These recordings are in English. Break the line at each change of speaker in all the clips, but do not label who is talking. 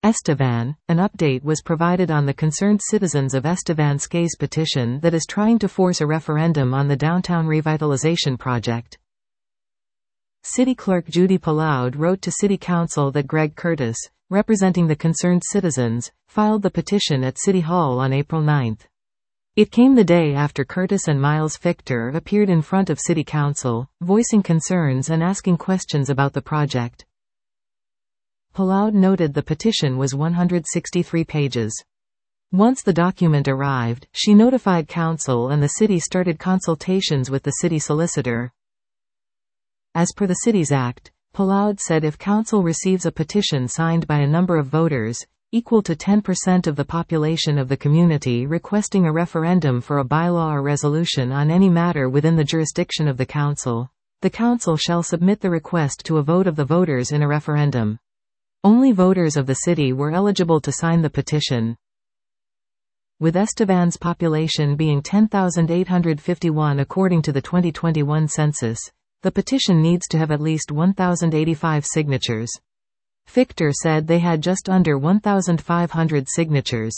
Estevan, an update was provided on the concerned citizens of Estevan Skay's petition that is trying to force a referendum on the downtown revitalization project. City Clerk Judy Paloud wrote to City Council that Greg Curtis, representing the concerned citizens, filed the petition at City Hall on April 9. It came the day after Curtis and Miles Fichter appeared in front of City Council, voicing concerns and asking questions about the project. Paloud noted the petition was 163 pages. Once the document arrived, she notified Council and the city started consultations with the city solicitor. As per the Cities Act, Paloud said if Council receives a petition signed by a number of voters, equal to 10% of the population of the community requesting a referendum for a bylaw or resolution on any matter within the jurisdiction of the Council shall submit the request to a vote of the voters in a referendum. Only voters of the city were eligible to sign the petition. With Estevan's population being 10,851 according to the 2021 census, the petition needs to have at least 1,085 signatures. Fichter said they had just under 1,500 signatures.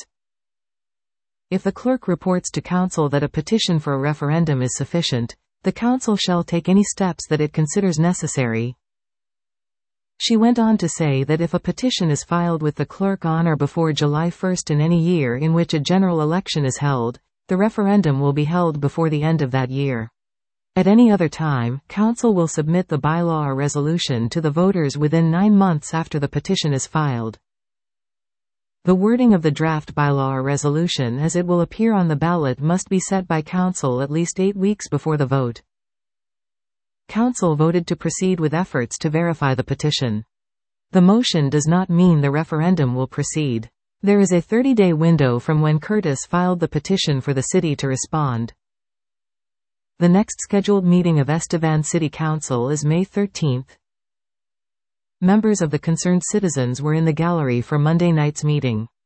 If the clerk reports to Council that a petition for a referendum is sufficient, the Council shall take any steps that it considers necessary. She went on to say that if a petition is filed with the clerk on or before July 1 in any year in which a general election is held, the referendum will be held before the end of that year. At any other time, Council will submit the bylaw or resolution to the voters within 9 months after the petition is filed. The wording of the draft bylaw or resolution as it will appear on the ballot must be set by Council at least 8 weeks before the vote. Council voted to proceed with efforts to verify the petition. The motion does not mean the referendum will proceed. There is a 30-day window from when Curtis filed the petition for the city to respond. The next scheduled meeting of Estevan City Council is May 13. Members of the concerned citizens were in the gallery for Monday night's meeting.